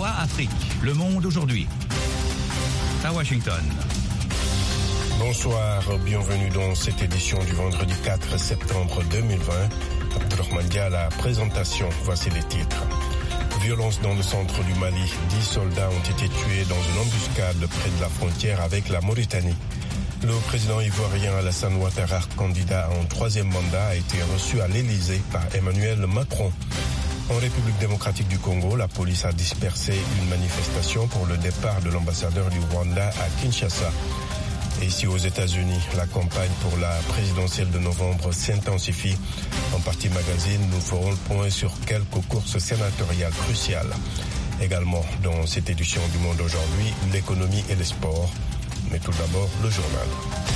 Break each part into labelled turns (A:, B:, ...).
A: VOA Afrique, le monde aujourd'hui. À Washington.
B: Bonsoir, bienvenue dans cette édition du vendredi 4 septembre 2020. Abdourahmane Dia à la présentation, voici les titres. Violence dans le centre du Mali. 10 soldats ont été tués dans une embuscade près de la frontière avec la Mauritanie. Le président ivoirien Alassane Ouattara, candidat à un troisième mandat, a été reçu à l'Élysée par Emmanuel Macron. En République démocratique du Congo, la police a dispersé une manifestation pour le départ de l'ambassadeur du Rwanda à Kinshasa. Et ici aux États-Unis, la campagne pour la présidentielle de novembre s'intensifie. En Partie Magazine, nous ferons le point sur quelques courses sénatoriales cruciales. Également, dans cette édition du Monde aujourd'hui, l'économie et les sports. Mais tout d'abord, le journal.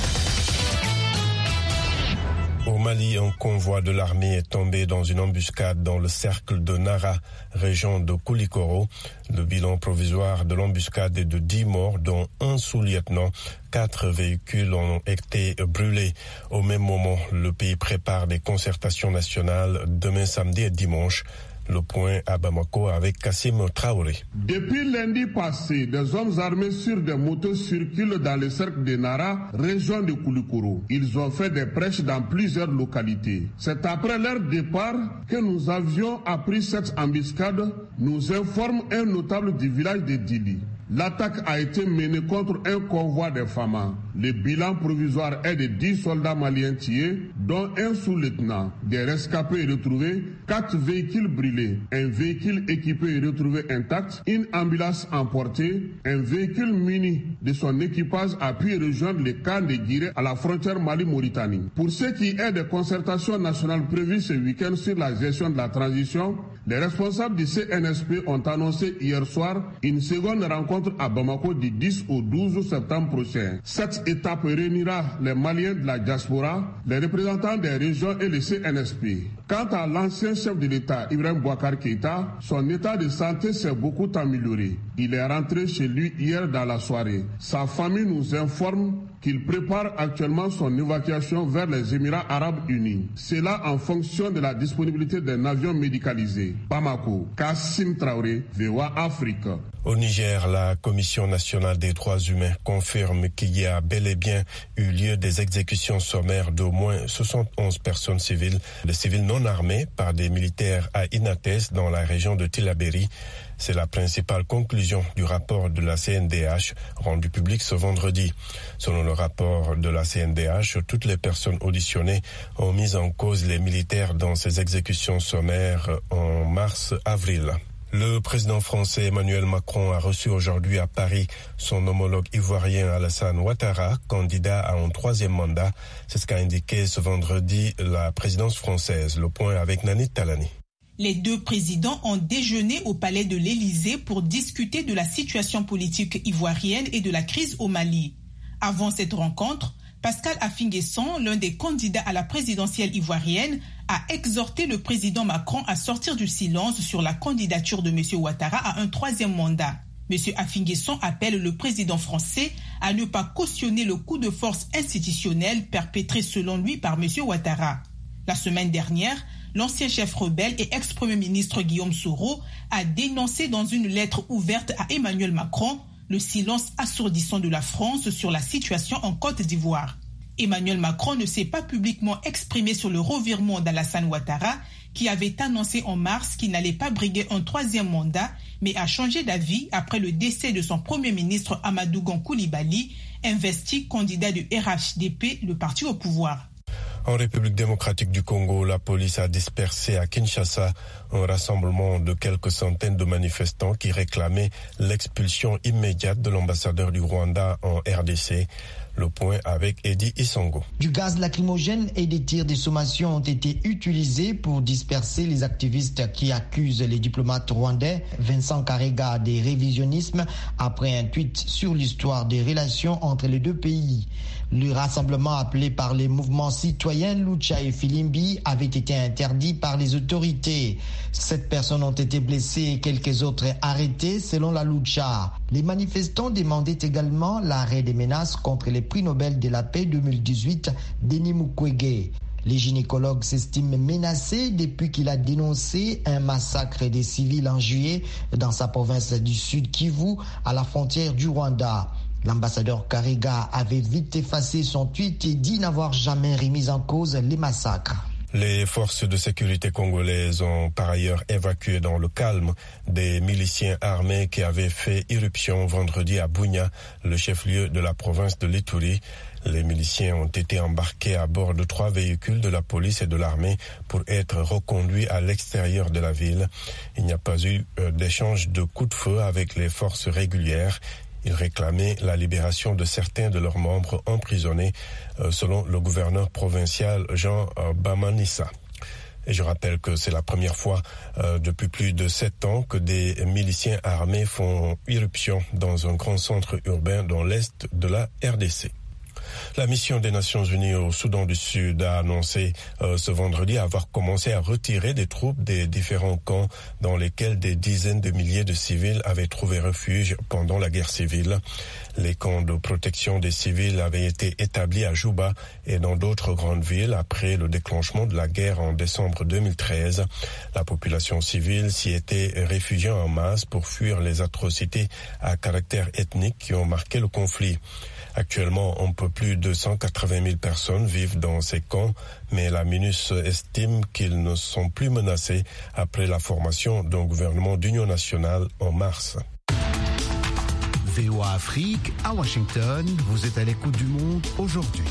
B: Au Mali, un convoi de l'armée est tombé dans une embuscade dans le cercle de Nara, région de Koulikoro. Le bilan provisoire de l'embuscade est de 10 morts, dont un sous-lieutenant. 4 véhicules ont été brûlés. Au même moment, le pays prépare des concertations nationales demain samedi et dimanche. Le point à Bamako avec Kassim Traoré.
C: Depuis lundi passé, des hommes armés sur des motos circulent dans le cercle de Nara, région de Koulikoro. Ils ont fait des prêches dans plusieurs localités. C'est après leur départ que nous avions appris cette embuscade, nous informe un notable du village de Dili. L'attaque a été menée contre un convoi de Fama. Le bilan provisoire est de 10 soldats maliens tués, dont un sous-lieutenant. Des rescapés retrouvés, 4 véhicules brûlés, un véhicule équipé est retrouvé intact, une ambulance emportée, un véhicule muni de son équipage a pu rejoindre le camp de Guiré à la frontière Mali-Mauritanie. Pour ce qui est des concertations nationales prévues ce week-end sur la gestion de la transition, les responsables du CNSP ont annoncé hier soir une seconde rencontre à Bamako du 10 au 12 septembre prochain. Cette étape réunira les Maliens de la diaspora, les représentants des régions et le CNSP. Quant à l'ancien chef de l'État, Ibrahim Boubacar Keïta, son état de santé s'est beaucoup amélioré. Il est rentré chez lui hier dans la soirée. Sa famille nous informe qu'il prépare actuellement son évacuation vers les Émirats arabes unis. Cela en fonction de la disponibilité d'un avion médicalisé. Bamako, Kassim Traoré, VOA Afrique.
B: Au Niger, la Commission nationale des droits humains confirme qu'il y a bel et bien eu lieu des exécutions sommaires d'au moins 71 personnes civiles, des civils non armés par des militaires à Inates dans la région de Tillabéri. C'est la principale conclusion du rapport de la CNDH rendu public ce vendredi. Selon le rapport de la CNDH, toutes les personnes auditionnées ont mis en cause les militaires dans ces exécutions sommaires en mars-avril. Le président français Emmanuel Macron a reçu aujourd'hui à Paris son homologue ivoirien Alassane Ouattara, candidat à un troisième mandat. C'est ce qu'a indiqué ce vendredi la présidence française. Le point avec Nani Talani.
D: Les deux présidents ont déjeuné au palais de l'Élysée pour discuter de la situation politique ivoirienne et de la crise au Mali. Avant cette rencontre, Pascal Affi N'Guessan, l'un des candidats à la présidentielle ivoirienne, a exhorté le président Macron à sortir du silence sur la candidature de M. Ouattara à un troisième mandat. M. Affi N'Guessan appelle le président français à ne pas cautionner le coup de force institutionnel perpétré selon lui par M. Ouattara. La semaine dernière, l'ancien chef rebelle et ex-premier ministre Guillaume Soro a dénoncé dans une lettre ouverte à Emmanuel Macron le silence assourdissant de la France sur la situation en Côte d'Ivoire. Emmanuel Macron ne s'est pas publiquement exprimé sur le revirement d'Alassane Ouattara, qui avait annoncé en mars qu'il n'allait pas briguer un troisième mandat, mais a changé d'avis après le décès de son premier ministre Amadou Gon Coulibaly, investi candidat du RHDP, le parti au pouvoir.
B: En République démocratique du Congo, la police a dispersé à Kinshasa un rassemblement de quelques centaines de manifestants qui réclamaient l'expulsion immédiate de l'ambassadeur du Rwanda en RDC. Le point avec Eddie Isongo.
E: Du gaz lacrymogène et des tirs de sommation ont été utilisés pour disperser les activistes qui accusent les diplomates rwandais Vincent Karega de révisionnisme après un tweet sur l'histoire des relations entre les deux pays. Le rassemblement appelé par les mouvements citoyens Lucha et Filimbi avait été interdit par les autorités. 7 personnes ont été blessées et quelques autres arrêtées selon la Lucha. Les manifestants demandaient également l'arrêt des menaces contre les prix Nobel de la paix 2018 Denis Mukwege. Les gynécologues s'estiment menacés depuis qu'il a dénoncé un massacre des civils en juillet dans sa province du Sud Kivu, à la frontière du Rwanda. L'ambassadeur Karega avait vite effacé son tweet et dit n'avoir jamais remis en cause les massacres.
B: Les forces de sécurité congolaises ont par ailleurs évacué dans le calme des miliciens armés qui avaient fait irruption vendredi à Bunia, le chef-lieu de la province de l'Ituri. Les miliciens ont été embarqués à bord de 3 véhicules de la police et de l'armée pour être reconduits à l'extérieur de la ville. Il n'y a pas eu d'échange de coups de feu avec les forces régulières. Ils réclamaient la libération de certains de leurs membres emprisonnés, selon le gouverneur provincial Jean Bamanissa. Et je rappelle que c'est la première fois depuis plus de 7 ans que des miliciens armés font irruption dans un grand centre urbain dans l'est de la RDC. La mission des Nations Unies au Soudan du Sud a annoncé ce vendredi avoir commencé à retirer des troupes des différents camps dans lesquels des dizaines de milliers de civils avaient trouvé refuge pendant la guerre civile. Les camps de protection des civils avaient été établis à Juba et dans d'autres grandes villes après le déclenchement de la guerre en décembre 2013. La population civile s'y était réfugiée en masse pour fuir les atrocités à caractère ethnique qui ont marqué le conflit. Actuellement, un peu plus de 180 000 personnes vivent dans ces camps, mais la MINUS estime qu'ils ne sont plus menacés après la formation d'un gouvernement d'union nationale en mars.
A: VOA Afrique, à Washington, vous êtes à l'écoute du monde aujourd'hui.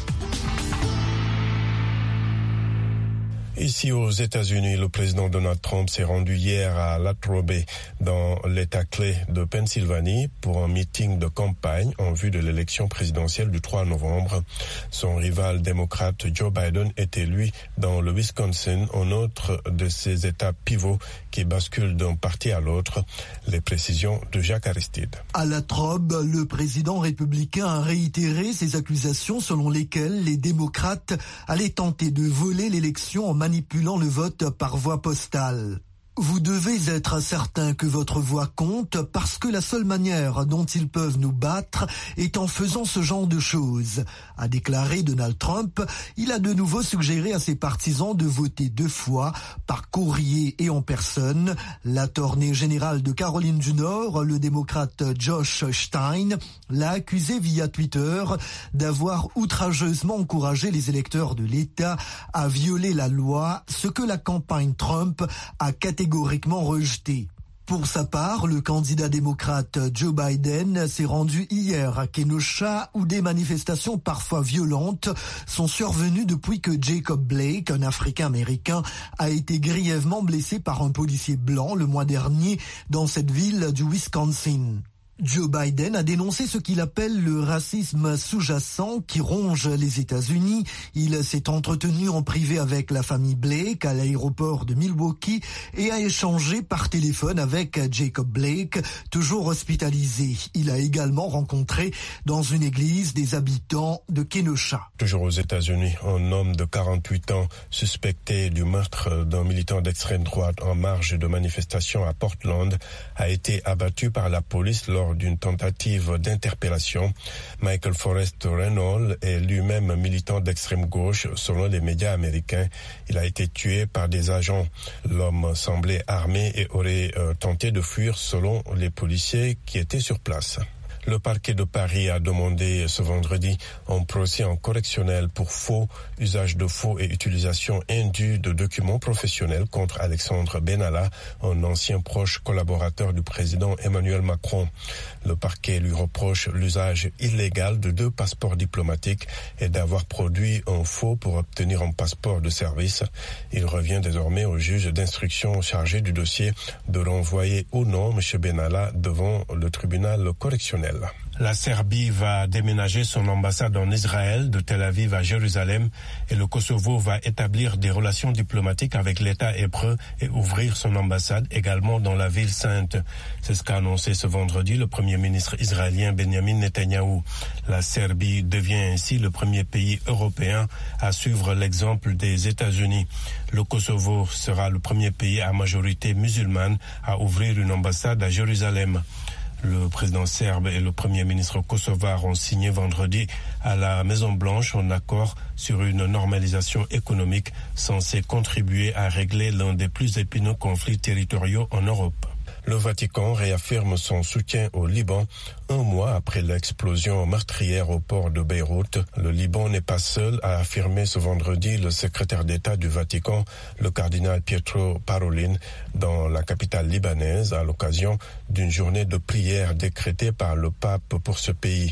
B: Ici aux États-Unis, le président Donald Trump s'est rendu hier à Latrobe, dans l'État clé de Pennsylvanie, pour un meeting de campagne en vue de l'élection présidentielle du 3 novembre. Son rival démocrate Joe Biden est élu dans le Wisconsin, un autre de ces États pivots qui basculent d'un parti à l'autre. Les précisions de Jacques Aristide.
F: À Latrobe, le président républicain a réitéré ses accusations selon lesquelles les démocrates allaient tenter de voler l'élection en manipulant le vote par voie postale. Vous devez être certain que votre voix compte parce que la seule manière dont ils peuvent nous battre est en faisant ce genre de choses, a déclaré Donald Trump. Il a de nouveau suggéré à ses partisans de voter 2 fois, par courrier et en personne. L'attorney général de Caroline du Nord, le démocrate Josh Stein, l'a accusé via Twitter d'avoir outrageusement encouragé les électeurs de l'État à violer la loi, ce que la campagne Trump a catégoriquement rejeté. Pour sa part, le candidat démocrate Joe Biden s'est rendu hier à Kenosha où des manifestations parfois violentes sont survenues depuis que Jacob Blake, un Africain-Américain, a été grièvement blessé par un policier blanc le mois dernier dans cette ville du Wisconsin. Joe Biden a dénoncé ce qu'il appelle le racisme sous-jacent qui ronge les États-Unis. Il s'est entretenu en privé avec la famille Blake à l'aéroport de Milwaukee et a échangé par téléphone avec Jacob Blake, toujours hospitalisé. Il a également rencontré dans une église des habitants de Kenosha.
B: Toujours aux États-Unis, un homme de 48 ans suspecté du meurtre d'un militant d'extrême droite en marge de manifestations à Portland a été abattu par la police lors d'une tentative d'interpellation. Michael Forrest Reynolds est lui-même militant d'extrême gauche selon les médias américains. Il a été tué par des agents. L'homme semblait armé et aurait tenté de fuir selon les policiers qui étaient sur place. Le parquet de Paris a demandé ce vendredi un procès en correctionnel pour faux, usage de faux et utilisation indue de documents professionnels contre Alexandre Benalla, un ancien proche collaborateur du président Emmanuel Macron. Le parquet lui reproche l'usage illégal de 2 passeports diplomatiques et d'avoir produit un faux pour obtenir un passeport de service. Il revient désormais au juge d'instruction chargé du dossier de renvoyer ou non M. Benalla devant le tribunal correctionnel. La Serbie va déménager son ambassade en Israël de Tel Aviv à Jérusalem et le Kosovo va établir des relations diplomatiques avec l'État hébreu et ouvrir son ambassade également dans la ville sainte. C'est ce qu'a annoncé ce vendredi le premier ministre israélien Benjamin Netanyahou. La Serbie devient ainsi le premier pays européen à suivre l'exemple des États-Unis. Le Kosovo sera le premier pays à majorité musulmane à ouvrir une ambassade à Jérusalem. Le président serbe et le premier ministre kosovar ont signé vendredi à la Maison-Blanche un accord sur une normalisation économique censée contribuer à régler l'un des plus épineux conflits territoriaux en Europe. Le Vatican réaffirme son soutien au Liban un mois après l'explosion meurtrière au port de Beyrouth. Le Liban n'est pas seul, a affirmé ce vendredi le secrétaire d'État du Vatican, le cardinal Pietro Parolin, dans la capitale libanaise à l'occasion d'une journée de prière décrétée par le pape pour ce pays.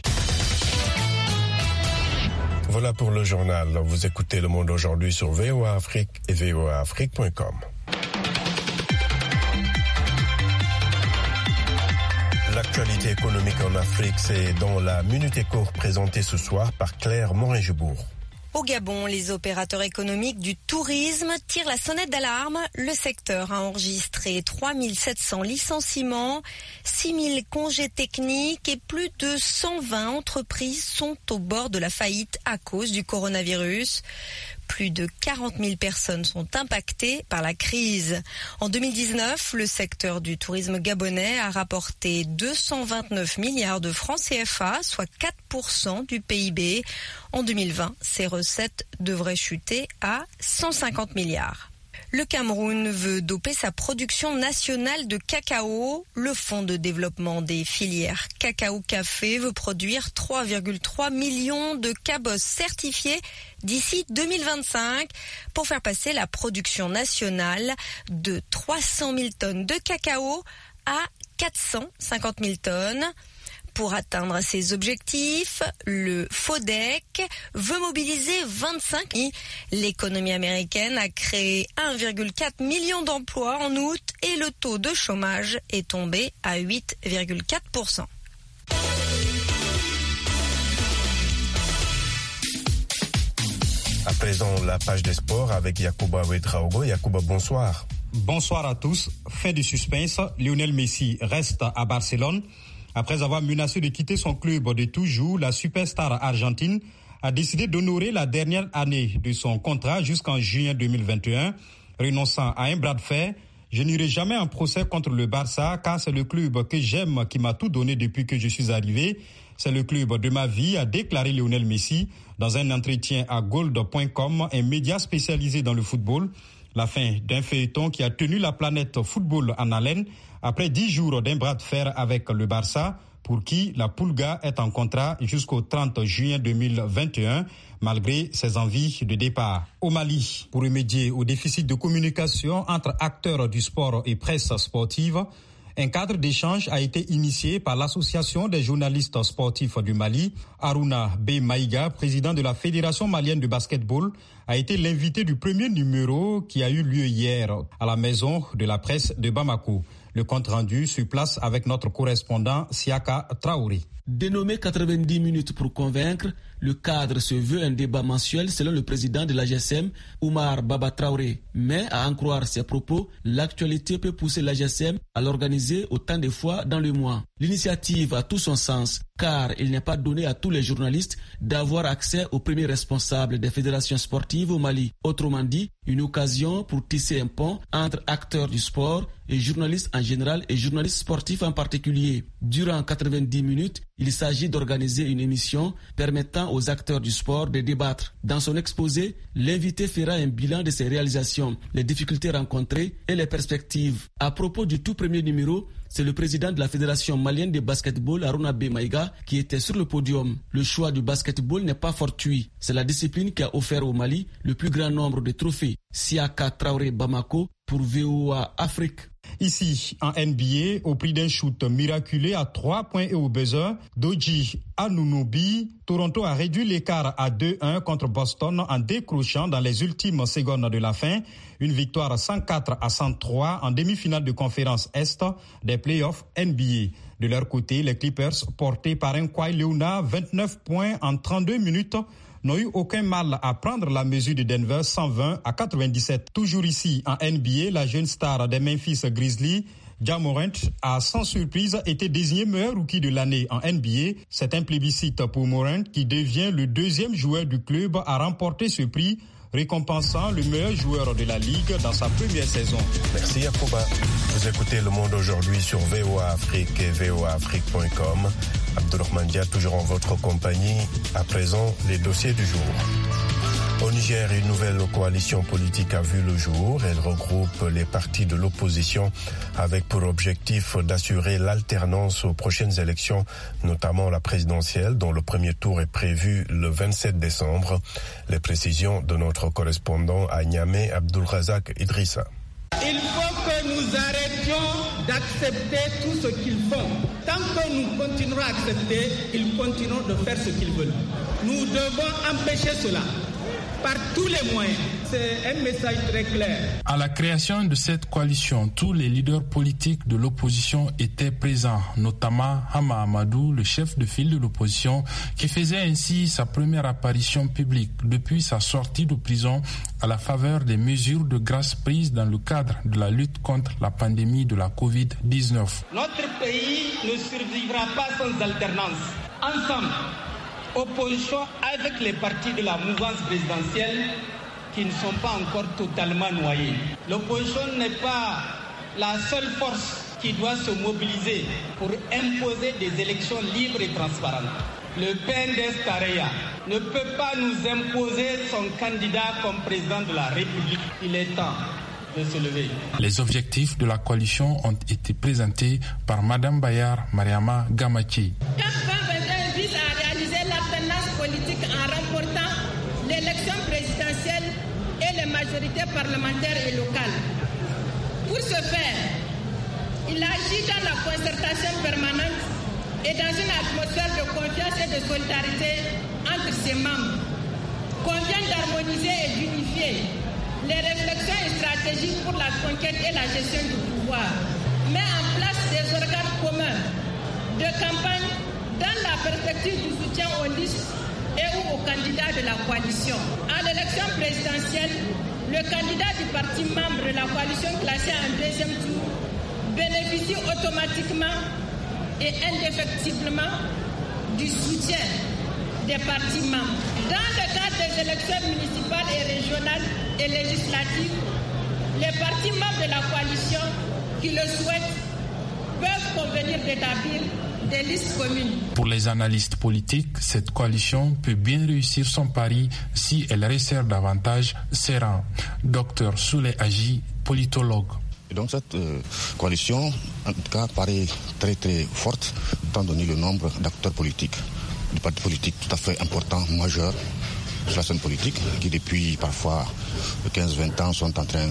B: Voilà pour le journal. Vous écoutez Le Monde aujourd'hui sur VOA Afrique et voaafrique.com. L'actualité économique en Afrique, c'est dans la Minute Éco présentée ce soir par Claire Morin-Gebourg.
G: Au Gabon, les opérateurs économiques du tourisme tirent la sonnette d'alarme. Le secteur a enregistré 3700 licenciements, 6000 congés techniques et plus de 120 entreprises sont au bord de la faillite à cause du coronavirus. Plus de 40 000 personnes sont impactées par la crise. En 2019, le secteur du tourisme gabonais a rapporté 229 milliards de francs CFA, soit 4% du PIB. En 2020, ces recettes devraient chuter à 150 milliards. Le Cameroun veut doper sa production nationale de cacao. Le Fonds de développement des filières cacao-café veut produire 3,3 millions de cabosses certifiés d'ici 2025 pour faire passer la production nationale de 300 000 tonnes de cacao à 450 000 tonnes. Pour atteindre ces objectifs, le FODEC veut mobiliser 25 000. L'économie américaine a créé 1,4 million d'emplois en août et le taux de chômage est tombé à 8,4%.
B: À présent, la page des sports avec Yacouba Ouedraogo. Yacouba, bonsoir.
H: Bonsoir à tous. Fin du suspense, Lionel Messi reste à Barcelone. Après avoir menacé de quitter son club de toujours, la superstar argentine a décidé d'honorer la dernière année de son contrat jusqu'en juin 2021, renonçant à un bras de fer. Je n'irai jamais en procès contre le Barça car c'est le club que j'aime qui m'a tout donné depuis que je suis arrivé. C'est le club de ma vie, a déclaré Lionel Messi dans un entretien à Gold.com, un média spécialisé dans le football. La fin d'un feuilleton qui a tenu la planète football en haleine après 10 jours d'un bras de fer avec le Barça, pour qui la Pulga est en contrat jusqu'au 30 juin 2021, malgré ses envies de départ. Au Mali, pour remédier au déficit de communication entre acteurs du sport et presse sportive, un cadre d'échange a été initié par l'Association des journalistes sportifs du Mali. Harouna B. Maïga, président de la Fédération malienne de basketball, a été l'invité du premier numéro qui a eu lieu hier à la Maison de la Presse de Bamako. Le compte rendu sur place avec notre correspondant Siaka Traoré.
I: Dénommé 90 minutes pour convaincre, le cadre se veut un débat mensuel selon le président de la GSM, Oumar Baba Traoré. Mais à en croire ses propos, l'actualité peut pousser la GSM à l'organiser autant de fois dans le mois. L'initiative a tout son sens, car il n'est pas donné à tous les journalistes d'avoir accès aux premiers responsables des fédérations sportives au Mali. Autrement dit, une occasion pour tisser un pont entre acteurs du sport et journalistes en général et journalistes sportifs en particulier. Durant 90 minutes, il s'agit d'organiser une émission permettant aux acteurs du sport de débattre. Dans son exposé, l'invité fera un bilan de ses réalisations, les difficultés rencontrées et les perspectives. À propos du tout premier numéro, c'est le président de la Fédération malienne de basketball, Harouna B. Maïga, qui était sur le podium. Le choix du basketball n'est pas fortuit. C'est la discipline qui a offert au Mali le plus grand nombre de trophées. Siaka Traoré Bamako pour VOA Afrique.
H: Ici, en NBA, au prix d'un shoot miraculé à 3 points et au buzzer, Doji Anunoby, Toronto a réduit l'écart à 2-1 contre Boston en décrochant dans les ultimes secondes de la fin une victoire 104-103 en demi-finale de conférence Est des playoffs NBA. De leur côté, les Clippers, portés par un Kawhi Leonard, 29 points en 32 minutes, n'ont eu aucun mal à prendre la mesure de Denver 120-97. Toujours ici en NBA, la jeune star des Memphis Grizzlies, Ja Morant, a sans surprise été désigné meilleur rookie de l'année en NBA. C'est un plébiscite pour Morant qui devient le deuxième joueur du club à remporter ce prix récompensant le meilleur joueur de la Ligue dans sa première saison.
B: Merci Yacouba. Vous écoutez Le Monde aujourd'hui sur VOA Afrique et voaafrique.com. Abdourahmane Dia, toujours en votre compagnie. À présent, les dossiers du jour. Au Niger, une nouvelle coalition politique a vu le jour. Elle regroupe les partis de l'opposition avec pour objectif d'assurer l'alternance aux prochaines élections, notamment la présidentielle, dont le premier tour est prévu le 27 décembre. Les précisions de notre correspondant à Niamey, Abdulrazak Idrissa.
J: Il faut que nous arrêtions d'accepter tout ce qu'ils font. Tant que nous continuerons à accepter, ils continueront de faire ce qu'ils veulent. Nous devons empêcher cela par tous les moyens. C'est un message très clair.
K: À la création de cette coalition, tous les leaders politiques de l'opposition étaient présents, notamment Hama Amadou, le chef de file de l'opposition, qui faisait ainsi sa première apparition publique depuis sa sortie de prison à la faveur des mesures de grâce prises dans le cadre de la lutte contre la pandémie de la Covid-19.
J: Notre pays ne survivra pas sans alternance. Ensemble, opposition avec les partis de la mouvance présidentielle qui ne sont pas encore totalement noyés. L'opposition n'est pas la seule force qui doit se mobiliser pour imposer des élections libres et transparentes. Le PNDS Tareya ne peut pas nous imposer son candidat comme président de la République. Il est temps de se lever.
K: Les objectifs de la coalition ont été présentés par Madame Bayar Mariama Gamachi.
L: Politique en remportant l'élection présidentielle et les majorités parlementaires et locales. Pour ce faire, il agit dans la concertation permanente et dans une atmosphère de confiance et de solidarité entre ses membres. Convient d'harmoniser et d'unifier les réflexions et stratégies pour la conquête et la gestion du pouvoir. Met en place des organes communs de campagne dans la perspective du soutien aux listes et ou aux candidats de la coalition. À l'élection présidentielle, le candidat du parti membre de la coalition classé en deuxième tour bénéficie automatiquement et indéfectiblement du soutien des partis membres. Dans le cadre des élections municipales et régionales et législatives, les partis membres de la coalition qui le souhaitent peuvent convenir d'établir des listes communes.
K: Pour les analystes politiques, cette coalition peut bien réussir son pari si elle resserre davantage ses rangs. Dr Souley Agi, politologue.
M: Et donc cette coalition, en tout cas, paraît très très forte, étant donné le nombre d'acteurs politiques, de partis politiques tout à fait importants, majeurs sur la scène politique, qui depuis parfois 15-20 ans sont en train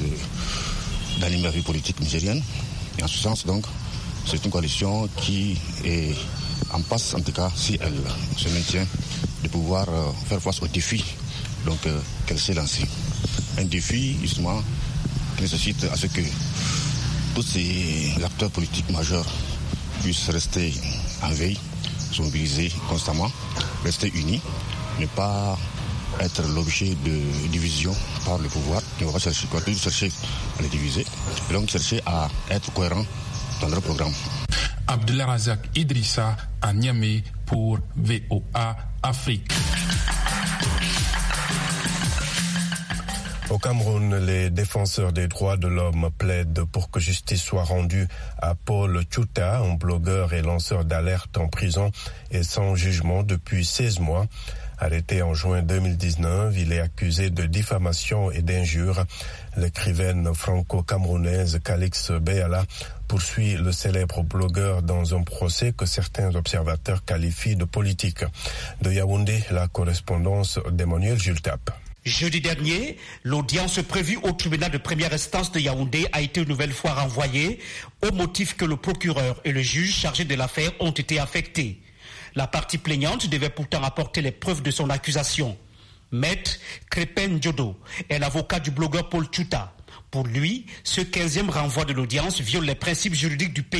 M: d'animer la vie politique nigérienne. Et en ce sens, donc, c'est une coalition qui est en passe, en tout cas, si elle se maintient, de pouvoir faire face au défi qu'elle s'est lancée. Un défi, justement, qui nécessite à ce que tous ces acteurs politiques majeurs puissent rester en veille, se mobiliser constamment, rester unis, ne pas être l'objet de division par le pouvoir, qui va toujours chercher à les diviser, et donc chercher à être cohérent dans leur programme.
K: Abdulrazak Idrissa à Niamey pour VOA Afrique.
B: Au Cameroun, les défenseurs des droits de l'homme plaident pour que justice soit rendue à Paul Tchouta, un blogueur et lanceur d'alerte en prison et sans jugement depuis 16 mois. Arrêté en juin 2019, il est accusé de diffamation et d'injure. L'écrivaine franco-camerounaise Calix Béala poursuit le célèbre blogueur dans un procès que certains observateurs qualifient de politique. De Yaoundé, la correspondance d'Emmanuel Jultap.
N: Jeudi dernier, l'audience prévue au tribunal de première instance de Yaoundé a été une nouvelle fois renvoyée au motif que le procureur et le juge chargés de l'affaire ont été affectés. La partie plaignante devait pourtant apporter les preuves de son accusation. Maître Crépin Djodo est l'avocat du blogueur Paul Tchouta. Pour lui, ce 15e renvoi de l'audience viole les principes juridiques du pays.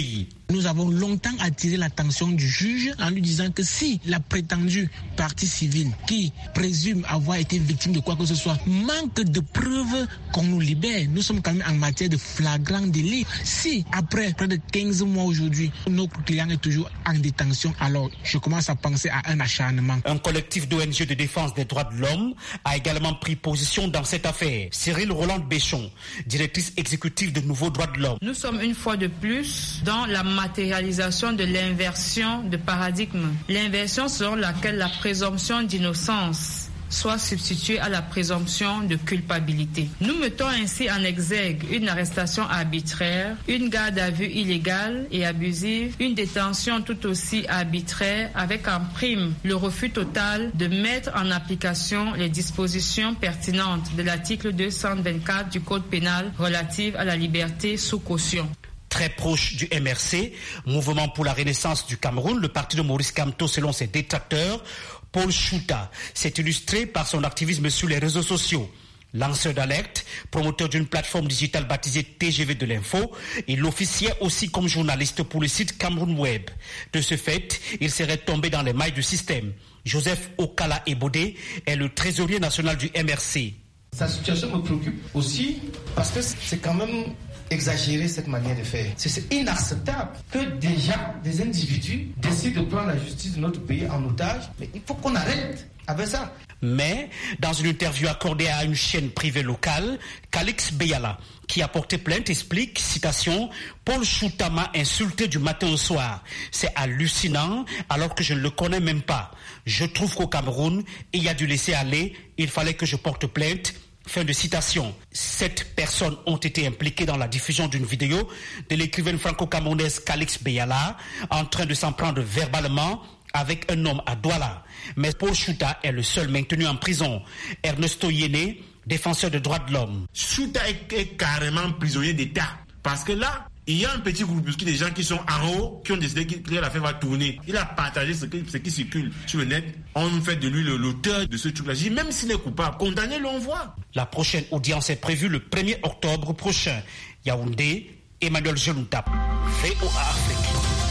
O: Nous avons longtemps attiré l'attention du juge en lui disant que si la prétendue partie civile qui présume avoir été victime de quoi que ce soit manque de preuves, qu'on nous libère. Nous sommes quand même en matière de flagrant délit. Si après près de 15 mois aujourd'hui, notre client est toujours en détention, alors je commence à penser à un acharnement.
N: Un collectif d'ONG de défense des droits de l'homme a également pris position dans cette affaire. Cyril Roland Béchon, directrice exécutive de Nouveaux Droits de l'Homme.
P: Nous sommes une fois de plus dans la matérialisation de l'inversion de paradigme. L'inversion selon laquelle la présomption d'innocence soit substituée à la présomption de culpabilité. Nous mettons ainsi en exergue une arrestation arbitraire, une garde à vue illégale et abusive, une détention tout aussi arbitraire avec en prime le refus total de mettre en application les dispositions pertinentes de l'article 224 du Code pénal relative à la liberté sous caution.
N: Très proche du MRC, Mouvement pour la Renaissance du Cameroun, le parti de Maurice Kamto selon ses détracteurs, Paul Chouta s'est illustré par son activisme sur les réseaux sociaux. Lanceur d'alerte, promoteur d'une plateforme digitale baptisée TGV de l'info, il officiait aussi comme journaliste pour le site Cameroun Web. De ce fait, il serait tombé dans les mailles du système. Joseph Okala Ebode est le trésorier national du MRC.
Q: Sa situation me préoccupe aussi parce que c'est quand même exagérer cette manière de faire. C'est inacceptable que déjà des individus décident de prendre la justice de notre pays en otage. Mais il faut qu'on arrête avec ça.
N: Mais, dans une interview accordée à une chaîne privée locale, Calix Beyala, qui a porté plainte, explique, citation, « Paul Chouta m'a insulté du matin au soir. C'est hallucinant alors que je ne le connais même pas. Je trouve qu'au Cameroun, il y a dû laisser aller, il fallait que je porte plainte. » Fin de citation. 7 personnes ont été impliquées dans la diffusion d'une vidéo de l'écrivaine franco-camerounaise Calix Beyala en train de s'en prendre verbalement avec un homme à Douala. Mais Paul Chouta est le seul maintenu en prison. Ernesto Yene, défenseur des droits de l'homme.
R: Chouta est carrément prisonnier d'État. Parce que là, il y a un petit groupuscule des gens qui sont en haut, qui ont décidé que l'affaire va tourner. Il a partagé ce qui circule sur le net. On fait de lui l'auteur de ce truc-là. Même s'il est coupable, condamné-le, on voit.
N: La prochaine audience est prévue le 1er octobre prochain. Yaoundé, Emmanuel Jeloutap, VOA Afrique.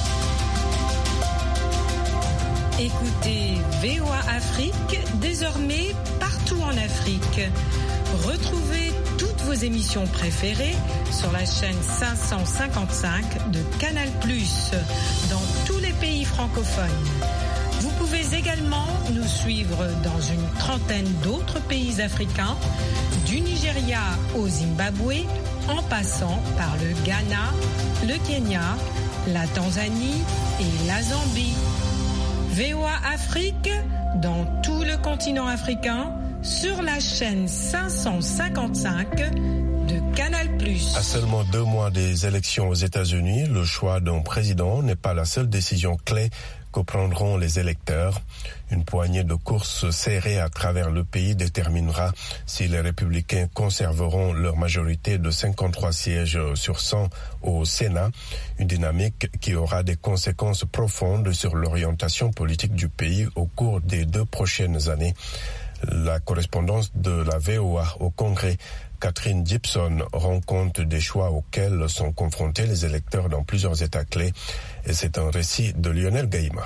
S: Écoutez VOA Afrique, désormais partout en Afrique. Retrouvez toutes vos émissions préférées sur la chaîne 555 de Canal+, dans tous les pays francophones. Vous pouvez également nous suivre dans une trentaine d'autres pays africains, du Nigeria au Zimbabwe, en passant par le Ghana, le Kenya, la Tanzanie et la Zambie. VOA Afrique, dans tout le continent africain, sur la chaîne 555 de Canal+.
B: À seulement 2 mois des élections aux États-Unis, le choix d'un président n'est pas la seule décision clé que prendront les électeurs. Une poignée de courses serrées à travers le pays déterminera si les républicains conserveront leur majorité de 53 sièges sur 100 au Sénat, une dynamique qui aura des conséquences profondes sur l'orientation politique du pays au cours des 2 prochaines années. La correspondance de la VOA au Congrès, Catherine Gibson, rend compte des choix auxquels sont confrontés les électeurs dans plusieurs États clés. Et c'est un récit de Lionel Gaïma.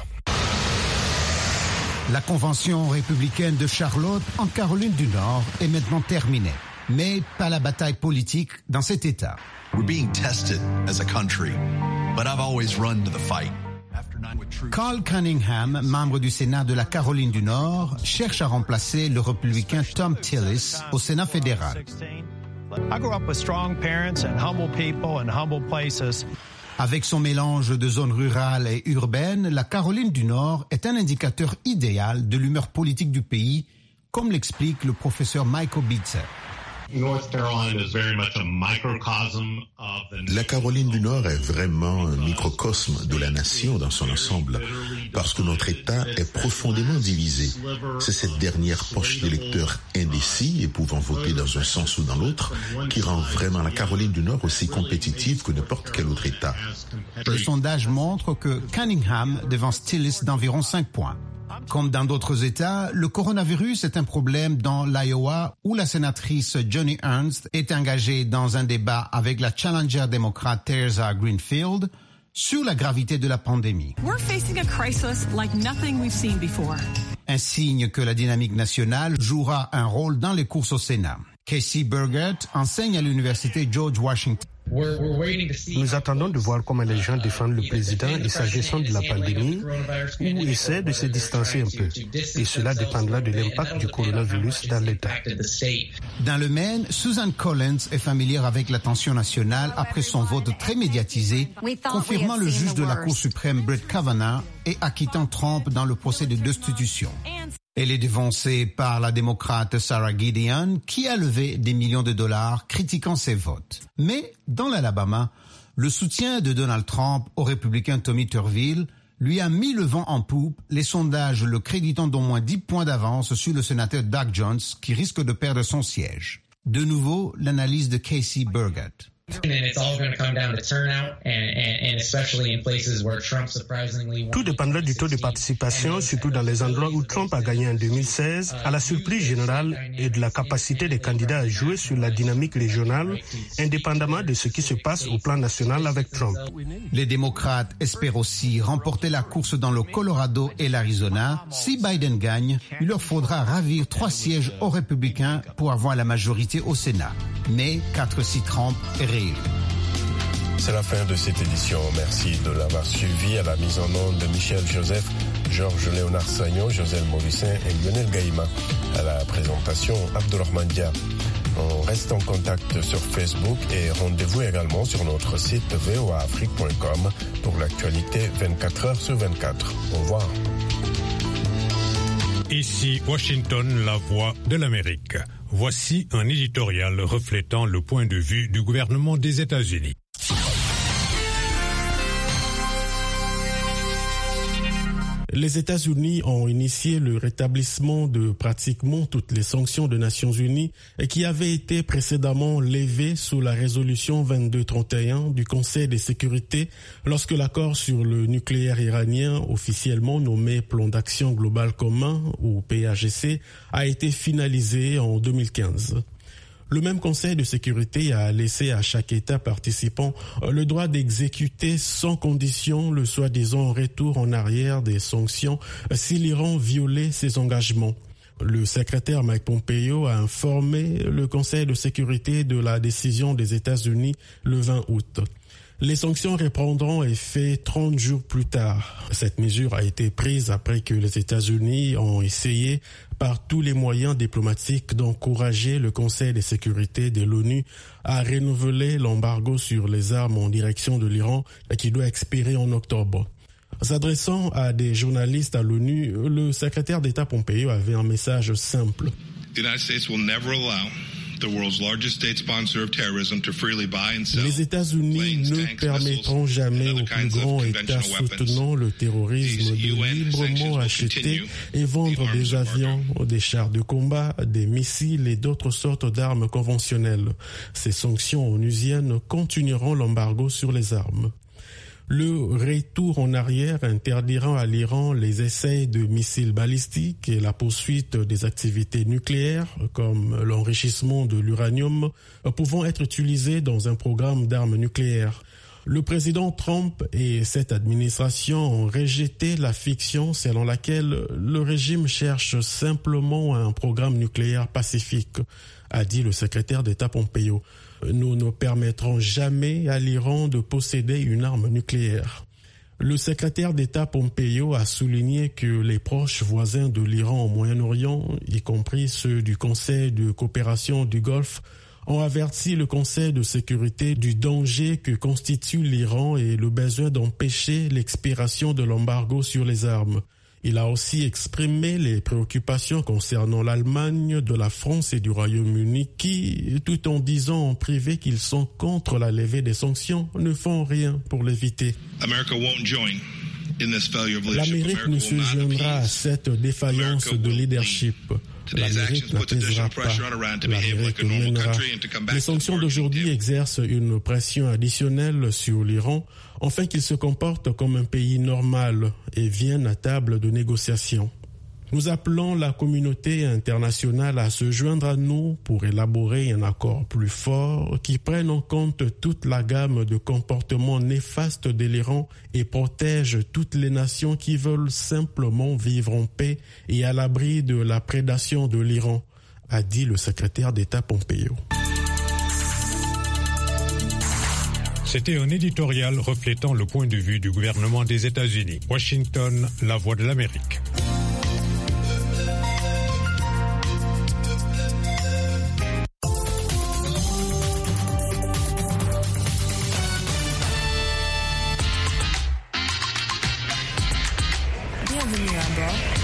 T: La convention républicaine de Charlotte, en Caroline du Nord, est maintenant terminée. Mais pas la bataille politique dans cet État.
U: We're being tested as a country, but I've always run to the fight.
T: Carl Cunningham, membre du Sénat de la Caroline du Nord, cherche à remplacer le républicain Thom Tillis au Sénat fédéral. Avec son mélange de zones rurales et urbaines, la Caroline du Nord est un indicateur idéal de l'humeur politique du pays, comme l'explique le professeur Michael Bitzer.
V: La Caroline du Nord est vraiment un microcosme de la nation dans son ensemble, parce que notre État est profondément divisé. C'est cette dernière poche d'électeurs indécis et pouvant voter dans un sens ou dans l'autre qui rend vraiment la Caroline du Nord aussi compétitive que n'importe quel autre État.
T: Le sondage montre que Cunningham devance Tillis d'environ 5 points. Comme dans d'autres États, le coronavirus est un problème dans l'Iowa où la sénatrice Joni Ernst est engagée dans un débat avec la challenger démocrate Teresa Greenfield. sur la gravité de la pandémie.
C: We're facing a crisis like nothing we've seen before.
T: Un signe que la dynamique nationale jouera un rôle dans les courses au Sénat. Casey Burgert enseigne à l'université George Washington.
D: Nous attendons de voir comment les gens défendent le président et sa gestion de la pandémie ou essaient de se distancer un peu. Et cela dépendra de l'impact du coronavirus dans l'État.
T: Dans le Maine, Susan Collins est familière avec l'attention nationale après son vote très médiatisé, confirmant le juge de la Cour suprême Brett Kavanaugh et acquittant Trump dans le procès de destitution. Elle est devancée par la démocrate Sarah Gideon, qui a levé des millions de dollars critiquant ses votes. Mais dans l'Alabama, le soutien de Donald Trump au républicain Tommy Turville lui a mis le vent en poupe, les sondages le créditant d'au moins 10 points d'avance sur le sénateur Doug Jones, qui risque de perdre son siège. De nouveau, l'analyse de Casey Burgert.
D: Tout dépendra du taux de participation, surtout dans les endroits où Trump a gagné en 2016, à la surprise générale et de la capacité des candidats à jouer sur la dynamique régionale, indépendamment de ce qui se passe au plan national avec Trump.
T: Les démocrates espèrent aussi remporter la course dans le Colorado et l'Arizona. Si Biden gagne, il leur faudra ravir 3 sièges aux républicains pour avoir la majorité au Sénat. Mais 4 si Trump est réélu.
B: C'est la fin de cette édition. Merci de l'avoir suivi. À la mise en onde de Michel Joseph, Georges-Léonard Sagnon, Joselle Morissin et Lionel Gaïma. À la présentation, Abdourahmane Dia. On reste en contact sur Facebook et rendez-vous également sur notre site voaafrique.com pour l'actualité 24 heures sur 24. Au revoir.
W: Ici Washington, la voix de l'Amérique. Voici un éditorial reflétant le point de vue du gouvernement des États-Unis.
I: Les États-Unis ont initié le rétablissement de pratiquement toutes les sanctions des Nations Unies qui avaient été précédemment levées sous la résolution 2231 du Conseil de sécurité lorsque l'accord sur le nucléaire iranien, officiellement nommé Plan d'action global commun ou PAGC, a été finalisé en 2015. Le même Conseil de sécurité a laissé à chaque État participant le droit d'exécuter sans condition le soi-disant retour en arrière des sanctions si l'Iran violait ses engagements. Le secrétaire Mike Pompeo a informé le Conseil de sécurité de la décision des États-Unis le 20 août. Les sanctions reprendront effet 30 jours plus tard. Cette mesure a été prise après que les États-Unis ont essayé par tous les moyens diplomatiques d'encourager le Conseil de sécurité de l'ONU à renouveler l'embargo sur les armes en direction de l'Iran qui doit expirer en octobre. S'adressant à des journalistes à l'ONU, le secrétaire d'État Pompeo avait un message simple. Les États-Unis ne permettront jamais aux plus grands États soutenant le terrorisme de librement acheter et vendre des avions, des chars de combat, des missiles et d'autres sortes d'armes conventionnelles. Ces sanctions onusiennes continueront l'embargo sur les armes. Le retour en arrière interdira à l'Iran les essais de missiles balistiques et la poursuite des activités nucléaires, comme l'enrichissement de l'uranium, pouvant être utilisés dans un programme d'armes nucléaires. Le président Trump et cette administration ont rejeté la fiction selon laquelle le régime cherche simplement un programme nucléaire pacifique, a dit le secrétaire d'État Pompeo. Nous ne permettrons jamais à l'Iran de posséder une arme nucléaire. Le secrétaire d'État Pompeo a souligné que les proches voisins de l'Iran au Moyen-Orient, y compris ceux du Conseil de coopération du Golfe, ont averti le Conseil de sécurité du danger que constitue l'Iran et le besoin d'empêcher l'expiration de l'embargo sur les armes. Il a aussi exprimé les préoccupations concernant l'Allemagne, de la France et du Royaume-Uni qui, tout en disant en privé qu'ils sont contre la levée des sanctions, ne font rien pour l'éviter. L'Amérique ne se joindra à cette défaillance de leadership. L'Amérique n'apaisera pas. L'Amérique mènera. Les sanctions d'aujourd'hui exercent une pression additionnelle sur l'Iran afin qu'il se comporte comme un pays normal et vienne à table de négociation.
D: Nous appelons la communauté internationale à se joindre à nous pour élaborer un accord plus fort qui prenne en compte toute la gamme de comportements néfastes de l'Iran et protège toutes les nations qui veulent simplement vivre en paix et à l'abri de la prédation de l'Iran, a dit le secrétaire d'État Pompeo.
W: C'était un éditorial reflétant le point de vue du gouvernement des États-Unis. Washington, la voix de l'Amérique.
A: Bienvenue à bord